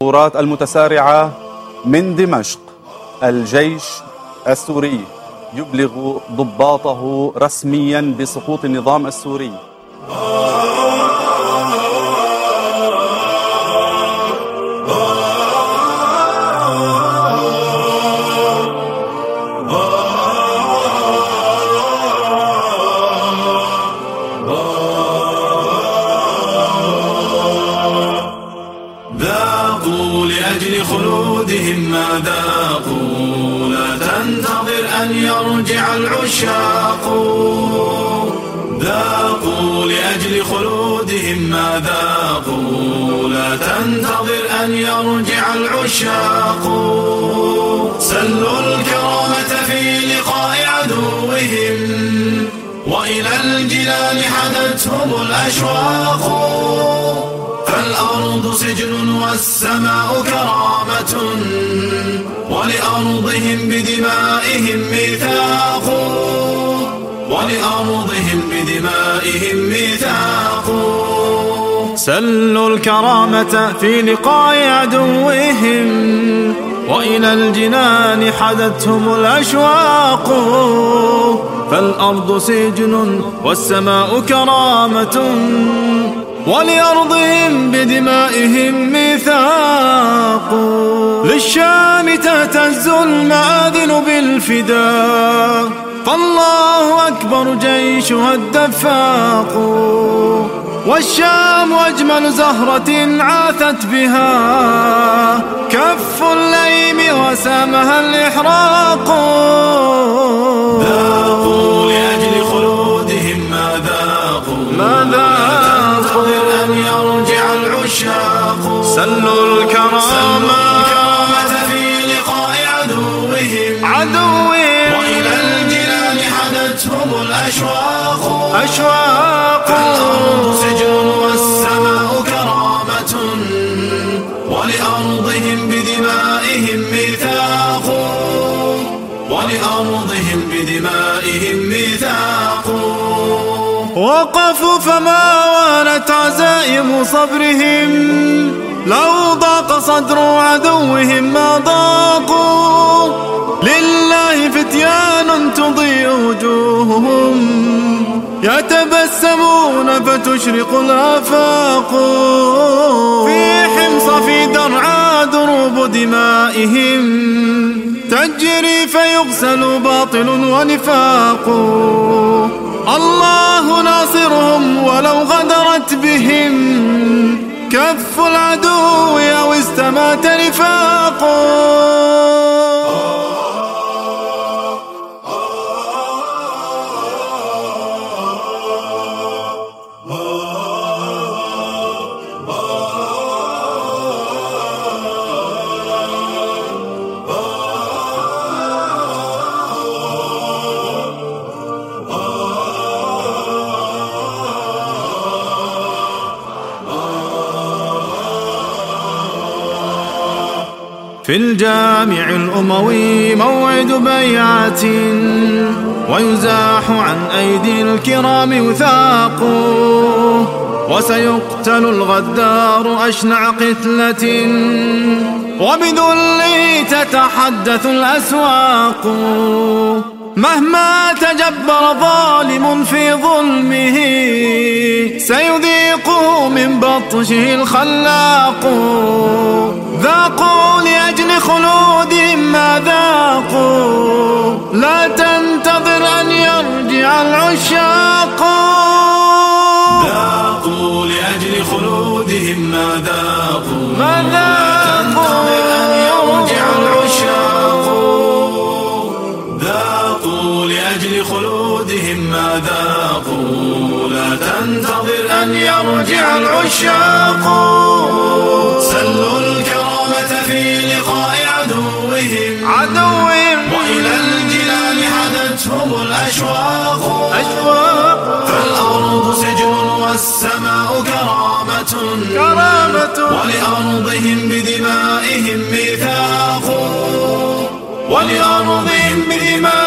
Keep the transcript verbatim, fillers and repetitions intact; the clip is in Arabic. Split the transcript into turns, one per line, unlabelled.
التطورات المتسارعة من دمشق، الجيش السوري يبلغ ضباطه رسميا بسقوط النظام السوري.
ذاقوا لأجل خلودهم ما ذاقوا، لا تنتظر أن يرجع العشاق. ذاقوا لأجل خلودهم ما ذاقوا، لا تنتظر أن يرجع العشاق. سلوا الكرامة في لقاء عدوهم، وإلى الجنان حدتهم الأشواق. فالأرض سجن والسماء كرامة، ولأرضهم بدمائهم ميثاق. ولأرضهم بدمائهم ميثاق.
سلوا الكرامة في لقاء عدوهم، وإلى الجنان حدتهم الأشواق. فالأرض سجن والسماء كرامة، ولأرضهم بدمائهم ميثاق. للشام تهتز المآذن بالفداء، فالله أكبر جيشها الدفاق. والشام أجمل زهرة عاثت بها كف الليم وسامها الإحراق.
ذاقوا لأجل خلودهم ما ذاقوا،
ما ذاقوا
أن يرجع العشاق.
سلوا الكرامة
في لقاء عدوهم،
عدوهم
وإلى الجنان حدتهم الأشواق.
أشواق.
فالأرض سجن والسماء كرامة، ولأرضهم بدمائهم ميثاق. ولأرضهم بدمائهم ميثاق.
وقفوا فما وانت عزائم صبرهم، لو ضاق صدر عدوهم ما ضاقوا. لله فتيان تضيء وجوههم، يتبسمون فتشرق الآفاق. في حمص في درعا دروب دمائهم، تجري فيغسل باطل ونفاق. الله ناصرهم ولو غدرت بهم كف العدو أو استمات نفاق. في الجامع الأموي موعد بيعة، ويزاح عن أيدي الكرام وثاق. وسيقتل الغدار أشنع قتلة، وبذله تتحدث الأسواق. مهما تجبر ظالم في ظلمه، سيذيقه من بطشه الخلاق. ذاقوا لأجل خلودهم ما ذاقوا، لا تنتظر أن يرجع العشاق.
ذاقوا لأجل خلودهم ما ذاقوا،
ما ذاقوا
أن يرجع العشاق. ذاقوا لأجل خلودهم ما ذاقوا، لا تنتظر أن يرجع العشاق. سلوا الكرامة في لقاء عدوهم،
عدوهم
وإلى الجنان حدتهم الأشواق.
أشواق.
فالأرض سجن والسماء كرامة،
كرامة.
ولأرضهم بدمائهم ميثاق. ولأرضهم بدمائهم